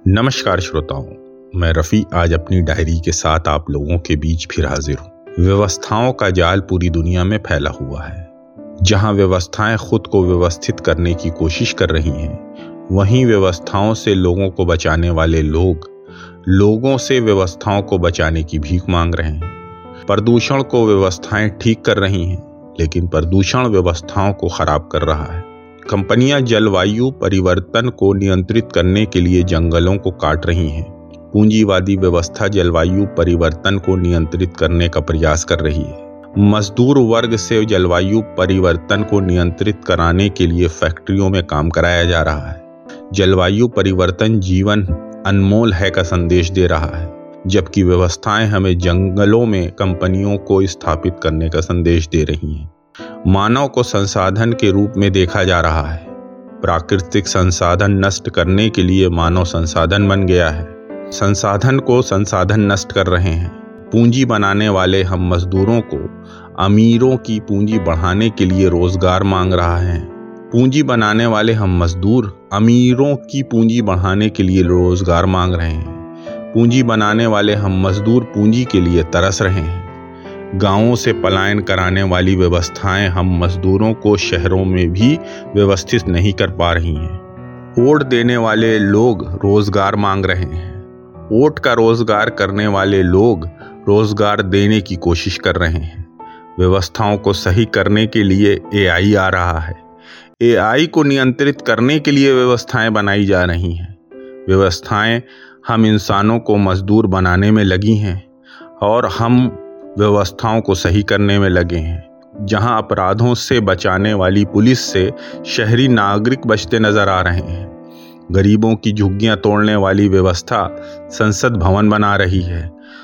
नमस्कार श्रोताओं, मैं रफ़ी आज अपनी डायरी के साथ आप लोगों के बीच फिर हाजिर हूँ। व्यवस्थाओं का जाल पूरी दुनिया में फैला हुआ है। जहाँ व्यवस्थाएं खुद को व्यवस्थित करने की कोशिश कर रही हैं, वहीं व्यवस्थाओं से लोगों को बचाने वाले लोग लोगों से व्यवस्थाओं को बचाने की भीख मांग रहे हैं। प्रदूषण को व्यवस्थाएं ठीक कर रही हैं, लेकिन प्रदूषण व्यवस्थाओं को खराब कर रहा है। कंपनियां जलवायु परिवर्तन को नियंत्रित करने के लिए जंगलों को काट रही हैं। पूंजीवादी व्यवस्था जलवायु परिवर्तन को नियंत्रित करने का प्रयास कर रही है। मजदूर वर्ग से जलवायु परिवर्तन को नियंत्रित कराने के लिए फैक्ट्रियों में काम कराया जा रहा है। जलवायु परिवर्तन जीवन अनमोल है का संदेश दे रहा है, जबकि व्यवस्थाएं हमें जंगलों में कंपनियों को स्थापित करने का संदेश दे रही हैं। मानव को संसाधन के रूप में देखा जा रहा है। प्राकृतिक संसाधन नष्ट करने के लिए मानव संसाधन बन गया है। संसाधन को संसाधन नष्ट कर रहे हैं। पूंजी बनाने वाले हम मजदूरों को अमीरों की पूंजी बढ़ाने के लिए रोजगार मांग रहा है। पूंजी बनाने वाले हम मजदूर अमीरों की पूंजी बढ़ाने के लिए रोजगार मांग रहे हैं। पूंजी बनाने वाले हम मजदूर पूंजी के लिए तरस रहे हैं। गांवों से पलायन कराने वाली व्यवस्थाएं हम मजदूरों को शहरों में भी व्यवस्थित नहीं कर पा रही हैं। वोट देने वाले लोग रोजगार मांग रहे हैं। वोट का रोजगार करने वाले लोग रोजगार देने की कोशिश कर रहे हैं। व्यवस्थाओं को सही करने के लिए एआई आ रहा है। एआई को नियंत्रित करने के लिए व्यवस्थाएं बनाई जा रही हैं। व्यवस्थाएं हम इंसानों को मजदूर बनाने में लगी हैं और हम व्यवस्थाओं को सही करने में लगे हैं। जहां अपराधों से बचाने वाली पुलिस से शहरी नागरिक बचते नजर आ रहे हैं। गरीबों की झुग्गियां तोड़ने वाली व्यवस्था संसद भवन बना रही है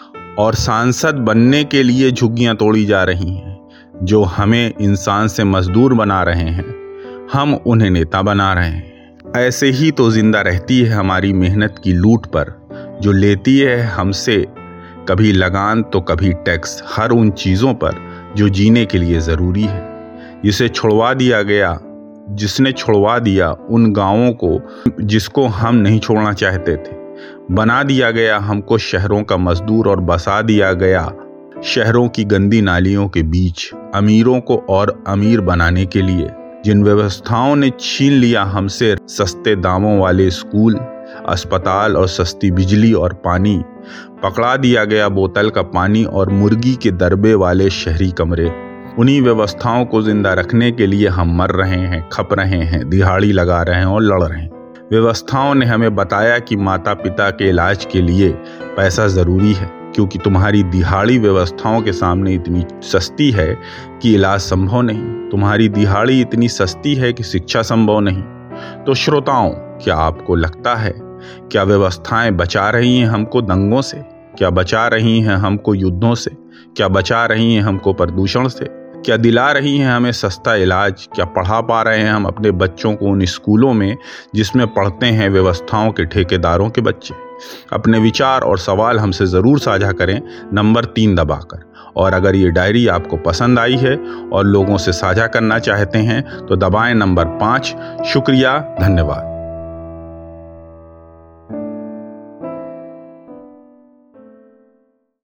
और सांसद बनने के लिए झुग्गियां तोड़ी जा रही हैं। जो हमें इंसान से मजदूर बना रहे हैं, हम उन्हें नेता बना रहे हैं। ऐसे ही तो जिंदा रहती है हमारी मेहनत की लूट पर, जो लेती है हमसे कभी लगान तो कभी टैक्स, हर उन चीज़ों पर जो जीने के लिए ज़रूरी है। जिसने छुड़वा दिया उन गांवों को जिसको हम नहीं छोड़ना चाहते थे। बना दिया गया हमको शहरों का मजदूर और बसा दिया गया शहरों की गंदी नालियों के बीच, अमीरों को और अमीर बनाने के लिए। जिन व्यवस्थाओं ने छीन लिया हमसे सस्ते दामों वाले स्कूल, अस्पताल और सस्ती बिजली और पानी, पकड़ा दिया गया बोतल का पानी और मुर्गी के दरबे वाले शहरी कमरे। उन्हीं व्यवस्थाओं को जिंदा रखने के लिए हम मर रहे हैं, खप रहे हैं, दिहाड़ी लगा रहे हैं और लड़ रहे हैं। व्यवस्थाओं ने हमें बताया कि माता पिता के इलाज के लिए पैसा ज़रूरी है, क्योंकि तुम्हारी दिहाड़ी व्यवस्थाओं के सामने इतनी सस्ती है कि इलाज संभव नहीं। तुम्हारी दिहाड़ी इतनी सस्ती है कि शिक्षा संभव नहीं। तो श्रोताओं, क्या आपको लगता है क्या व्यवस्थाएं बचा रही हैं हमको दंगों से? क्या बचा रही हैं हमको युद्धों से? क्या बचा रही हैं हमको प्रदूषण से? क्या दिला रही हैं हमें सस्ता इलाज? क्या पढ़ा पा रहे हैं हम अपने बच्चों को उन स्कूलों में जिसमें पढ़ते हैं व्यवस्थाओं के ठेकेदारों के बच्चे? अपने विचार और सवाल हमसे ज़रूर साझा करें नंबर 3 दबाकर। और अगर ये डायरी आपको पसंद आई है और लोगों से साझा करना चाहते हैं तो दबाएं नंबर 5। शुक्रिया, धन्यवाद।